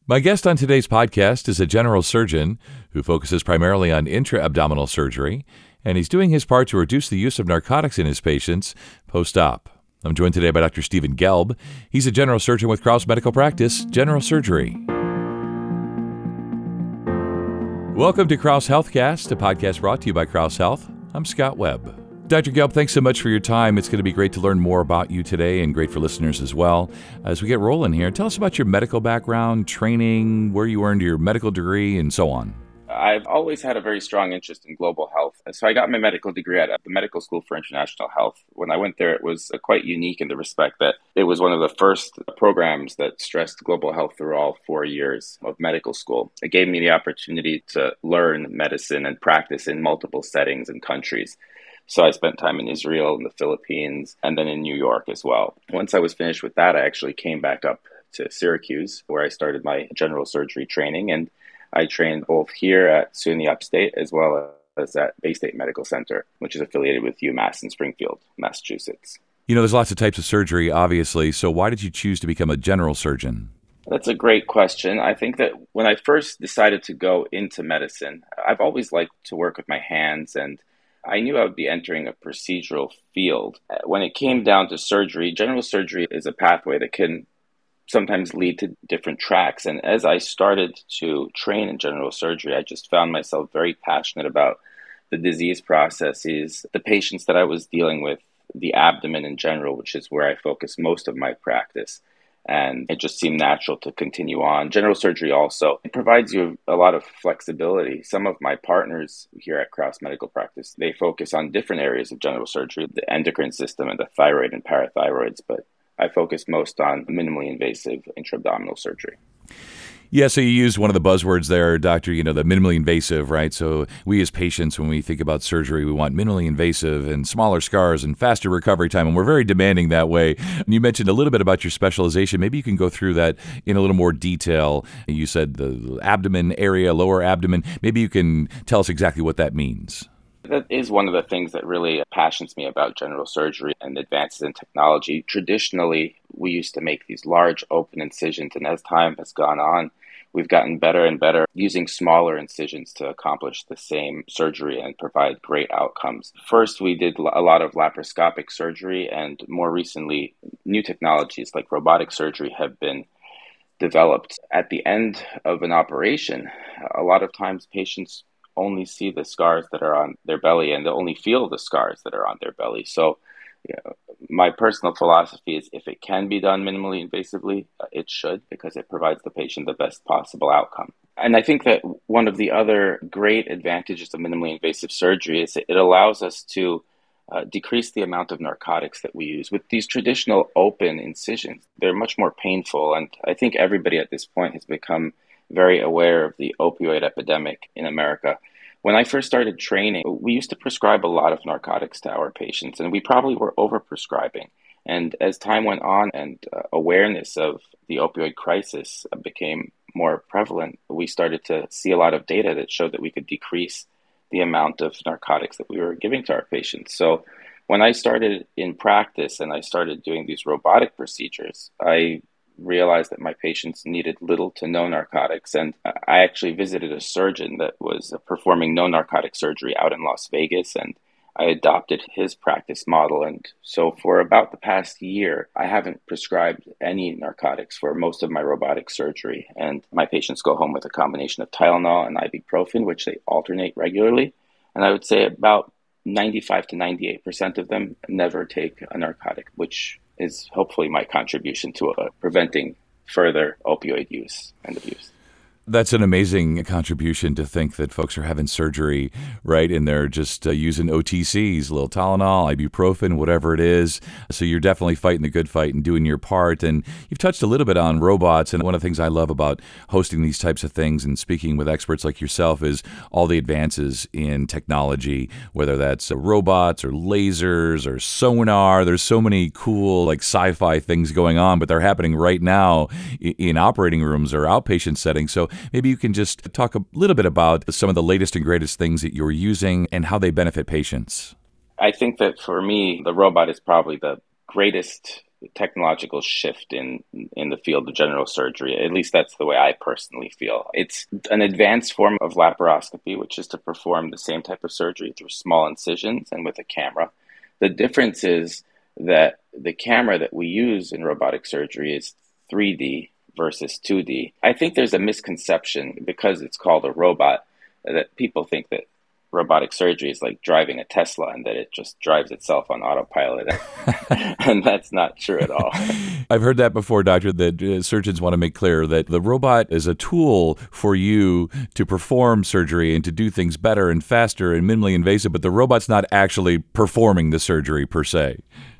My guest on today's podcast is a general surgeon who focuses primarily on intra-abdominal surgery, and he's doing his part to reduce the use of narcotics in his patients post-op. I'm joined today by Dr. Stephen Gelb. He's a general surgeon with Krause Medical Practice, General Surgery. Welcome to Krause Healthcast, a podcast brought to you by Krause Health. I'm Scott Webb. Dr. Gelb, thanks so much for your time. It's going to be great to learn more about you today and great for listeners as well. As we get rolling here, tell us about your medical background, training, where you earned your medical degree, and so on. I've always had a very strong interest in global health. So I got my medical degree at the Medical School for International Health. When I went there, it was quite unique in the respect that it was one of the first programs that stressed global health through all 4 years of medical school. It gave me the opportunity to learn medicine and practice in multiple settings and countries. So I spent time in Israel, in the Philippines, and then in New York as well. Once I was finished with that, I actually came back up to Syracuse, where I started my general surgery training. And I trained both here at SUNY Upstate as well as at Bay State Medical Center, which is affiliated with UMass in Springfield, Massachusetts. You know, there's lots of types of surgery, obviously. So why did you choose to become a general surgeon? That's a great question. I think that when I first decided to go into medicine, I've always liked to work with my hands, and I knew I would be entering a procedural field. When it came down to surgery, general surgery is a pathway that can sometimes lead to different tracks. And as I started to train in general surgery, I just found myself very passionate about the disease processes, the patients that I was dealing with, the abdomen in general, which is where I focus most of my practice. And it just seemed natural to continue on. General surgery also, it provides you a lot of flexibility. Some of my partners here at Krause Medical Practice, they focus on different areas of general surgery, the endocrine system and the thyroid and parathyroids, but I focus most on minimally invasive intra-abdominal surgery. Yeah, so you used one of the buzzwords there, doctor, the minimally invasive, right? So we as patients, when we think about surgery, we want minimally invasive and smaller scars and faster recovery time, and we're very demanding that way. And you mentioned a little bit about your specialization. Maybe you can go through that in a little more detail. You said the abdomen area, lower abdomen. Maybe you can tell us exactly what that means. That is one of the things that really passions me about general surgery and advances in technology. Traditionally, we used to make these large open incisions, and as time has gone on, we've gotten better and better using smaller incisions to accomplish the same surgery and provide great outcomes. First, we did a lot of laparoscopic surgery, and more recently, new technologies like robotic surgery have been developed. At the end of an operation, a lot of times patients only see the scars that are on their belly, and they only feel the scars that are on their belly. So my personal philosophy is if it can be done minimally invasively, it should, because it provides the patient the best possible outcome. And I think that one of the other great advantages of minimally invasive surgery is it allows us to decrease the amount of narcotics that we use. With these traditional open incisions, they're much more painful, and I think everybody at this point has become very aware of the opioid epidemic in America. When I first started training, we used to prescribe a lot of narcotics to our patients, and we probably were overprescribing. And as time went on and awareness of the opioid crisis became more prevalent, we started to see a lot of data that showed that we could decrease the amount of narcotics that we were giving to our patients. So when I started in practice and I started doing these robotic procedures, I realized that my patients needed little to no narcotics. And I actually visited a surgeon that was performing no narcotic surgery out in Las Vegas, and I adopted his practice model. And so for about the past year, I haven't prescribed any narcotics for most of my robotic surgery. And my patients go home with a combination of Tylenol and ibuprofen, which they alternate regularly. And I would say about 95 to 98% of them never take a narcotic, which is hopefully my contribution to preventing further opioid use and abuse. That's an amazing contribution to think that folks are having surgery, right? And they're just using OTCs, a little Tylenol, ibuprofen, whatever it is. So you're definitely fighting the good fight and doing your part. And you've touched a little bit on robots. And one of the things I love about hosting these types of things and speaking with experts like yourself is all the advances in technology, whether that's robots or lasers or sonar. There's so many cool like sci-fi things going on, but they're happening right now in operating rooms or outpatient settings. So maybe you can just talk a little bit about some of the latest and greatest things that you're using and how they benefit patients. I think that for me, the robot is probably the greatest technological shift in the field of general surgery. At least that's the way I personally feel. It's an advanced form of laparoscopy, which is to perform the same type of surgery through small incisions and with a camera. The difference is that the camera that we use in robotic surgery is 3D versus 2D. I think there's a misconception because it's called a robot that people think that robotic surgery is like driving a Tesla and that it just drives itself on autopilot. And that's not true at all. I've heard that before, doctor, that surgeons want to make clear that the robot is a tool for you to perform surgery and to do things better and faster and minimally invasive, but the robot's not actually performing the surgery per se.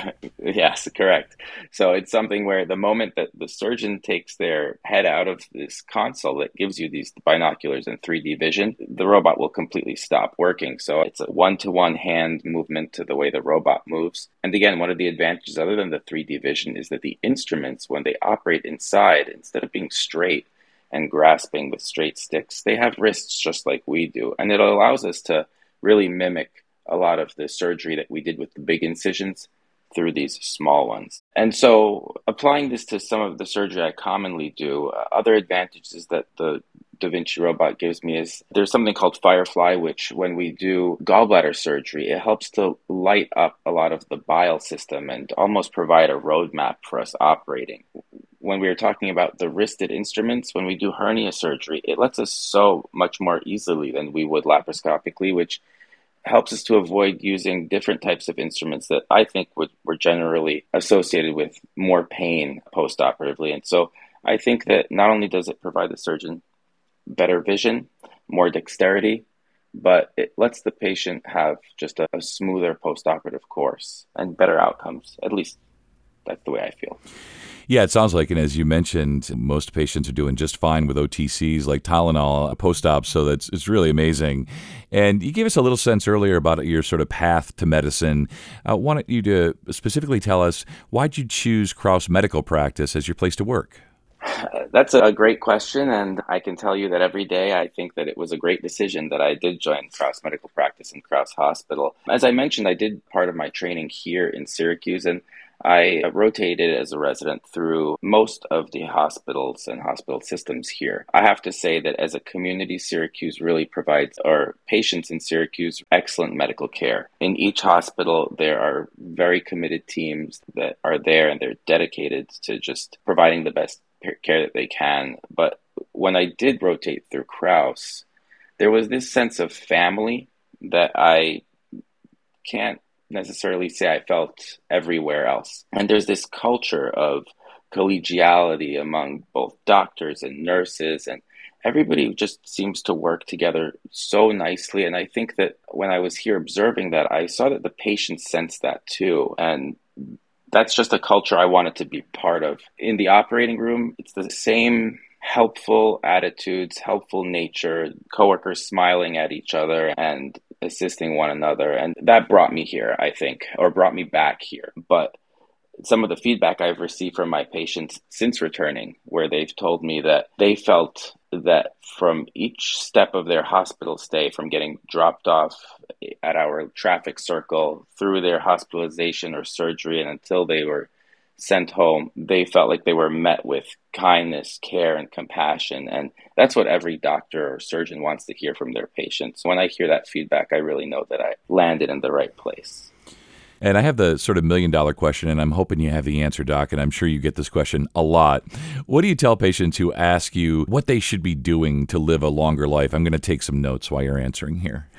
Yes, correct. So it's something where the moment that the surgeon takes their head out of this console that gives you these binoculars and 3D vision, the robot will completely stop working. So it's a one-to-one hand movement to the way the robot moves. And again, one of the advantages other than the 3D vision is that the instruments, when they operate inside, instead of being straight and grasping with straight sticks, they have wrists just like we do. And it allows us to really mimic a lot of the surgery that we did with the big incisions through these small ones. And so applying this to some of the surgery I commonly do, other advantages that the Da Vinci robot gives me is there's something called Firefly, which when we do gallbladder surgery, it helps to light up a lot of the bile system and almost provide a roadmap for us operating. When we were talking about the wristed instruments, when we do hernia surgery, it lets us sew much more easily than we would laparoscopically, which helps us to avoid using different types of instruments that I think were generally associated with more pain post-operatively. And so I think that not only does it provide the surgeon better vision, more dexterity, but it lets the patient have just a smoother post-operative course and better outcomes. At least that's the way I feel. Yeah, it sounds like, and as you mentioned, most patients are doing just fine with OTCs like Tylenol post-op, so it's really amazing. And you gave us a little sense earlier about your sort of path to medicine. I wanted you to specifically tell us, why'd you choose Crouse Medical Practice as your place to work? That's a great question, and I can tell you that every day I think that it was a great decision that I did join Crouse Medical Practice and Crouse Hospital. As I mentioned, I did part of my training here in Syracuse, and I rotated as a resident through most of the hospitals and hospital systems here. I have to say that as a community, Syracuse really provides our patients in Syracuse excellent medical care. In each hospital, there are very committed teams that are there and they're dedicated to just providing the best care that they can. But when I did rotate through Crouse, there was this sense of family that I can't necessarily say I felt everywhere else. And there's this culture of collegiality among both doctors and nurses, and everybody just seems to work together so nicely. And I think that when I was here observing that, I saw that the patients sensed that too. And that's just a culture I wanted to be part of. In the operating room, it's the same helpful attitudes, helpful nature, coworkers smiling at each other and assisting one another. And that brought me here, I think, or brought me back here. But some of the feedback I've received from my patients since returning, where they've told me that they felt that from each step of their hospital stay, from getting dropped off at our traffic circle through their hospitalization or surgery and until they were sent home, they felt like they were met with kindness, care, and compassion. And that's what every doctor or surgeon wants to hear from their patients. When I hear that feedback, I really know that I landed in the right place. And I have the sort of million-dollar question, and I'm hoping you have the answer, Doc, and I'm sure you get this question a lot. What do you tell patients who ask you what they should be doing to live a longer life? I'm going to take some notes while you're answering here.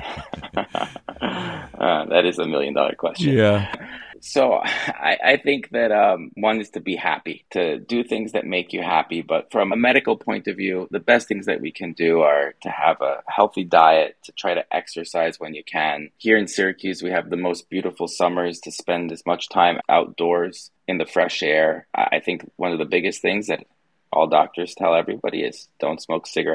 That is a million-dollar question. Yeah. So I think that one is to be happy, to do things that make you happy. But from a medical point of view, the best things that we can do are to have a healthy diet, to try to exercise when you can. Here in Syracuse, we have the most beautiful summers to spend as much time outdoors in the fresh air. I think one of the biggest things that all doctors tell everybody is don't smoke cigarettes.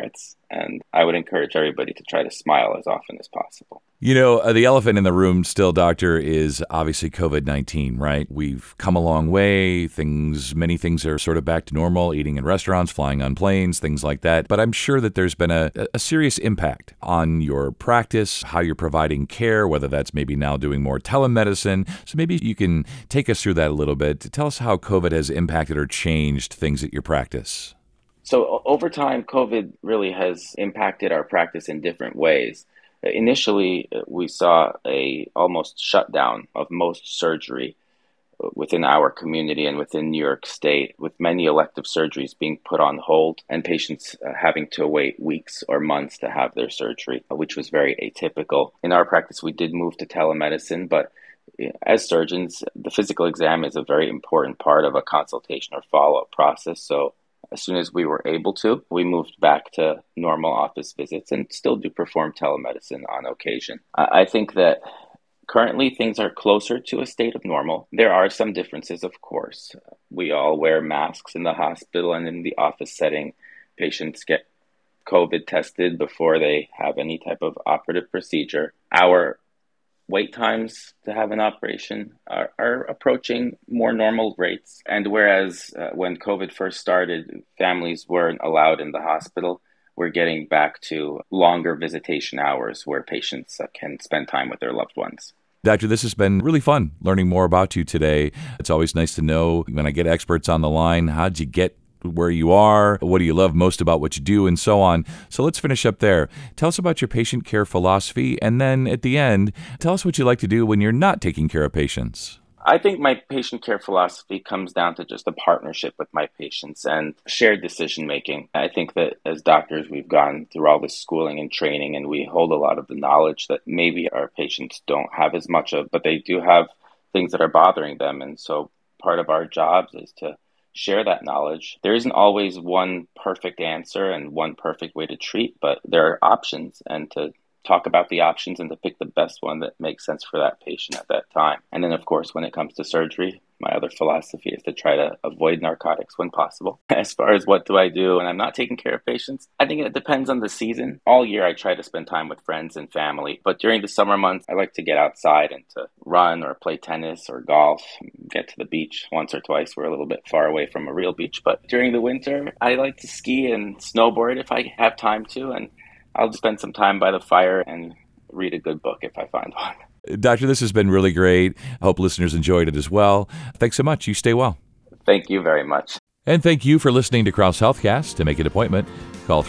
And I would encourage everybody to try to smile as often as possible. The elephant in the room still, doctor, is obviously COVID-19, right? We've come a long way. Many things are sort of back to normal, eating in restaurants, flying on planes, things like that. But I'm sure that there's been a serious impact on your practice, how you're providing care, whether that's maybe now doing more telemedicine. So maybe you can take us through that a little bit. Tell us how COVID has impacted or changed things at your practice. So over time, COVID really has impacted our practice in different ways. Initially, we saw a almost shutdown of most surgery within our community and within New York State, with many elective surgeries being put on hold and patients having to wait weeks or months to have their surgery, which was very atypical. In our practice, we did move to telemedicine, but as surgeons, the physical exam is a very important part of a consultation or follow-up process. So as soon as we were able to, we moved back to normal office visits and still do perform telemedicine on occasion. I think that currently things are closer to a state of normal. There are some differences, of course. We all wear masks in the hospital and in the office setting. Patients get COVID tested before they have any type of operative procedure. Our wait times to have an operation are approaching more normal rates. And whereas when COVID first started, families weren't allowed in the hospital, we're getting back to longer visitation hours where patients can spend time with their loved ones. Doctor, this has been really fun learning more about you today. It's always nice to know when I get experts on the line, how'd you get where you are, what do you love most about what you do, and so on. So let's finish up there. Tell us about your patient care philosophy, and then at the end, tell us what you like to do when you're not taking care of patients. I think my patient care philosophy comes down to just a partnership with my patients and shared decision making. I think that as doctors, we've gone through all this schooling and training, and we hold a lot of the knowledge that maybe our patients don't have as much of, but they do have things that are bothering them. And so part of our jobs is to share that knowledge. There isn't always one perfect answer and one perfect way to treat, but there are options, and to talk about the options and to pick the best one that makes sense for that patient at that time. And then, of course, when it comes to surgery, my other philosophy is to try to avoid narcotics when possible. As far as what do I do when I'm not taking care of patients, I think it depends on the season. All year, I try to spend time with friends and family. But during the summer months, I like to get outside and to run or play tennis or golf, get to the beach once or twice. We're a little bit far away from a real beach. But during the winter, I like to ski and snowboard if I have time to. And I'll spend some time by the fire and read a good book if I find one. Doctor, this has been really great. I hope listeners enjoyed it as well. Thanks so much. You stay well. Thank you very much. And thank you for listening to Crouse Healthcast. To make an appointment, call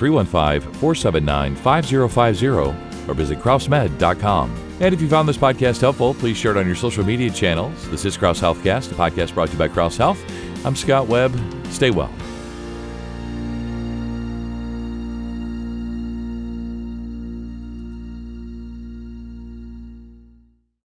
315-479-5050 or visit CrouseMed.com. And if you found this podcast helpful, please share it on your social media channels. This is Crouse Healthcast, a podcast brought to you by Crouse Health. I'm Scott Webb. Stay well.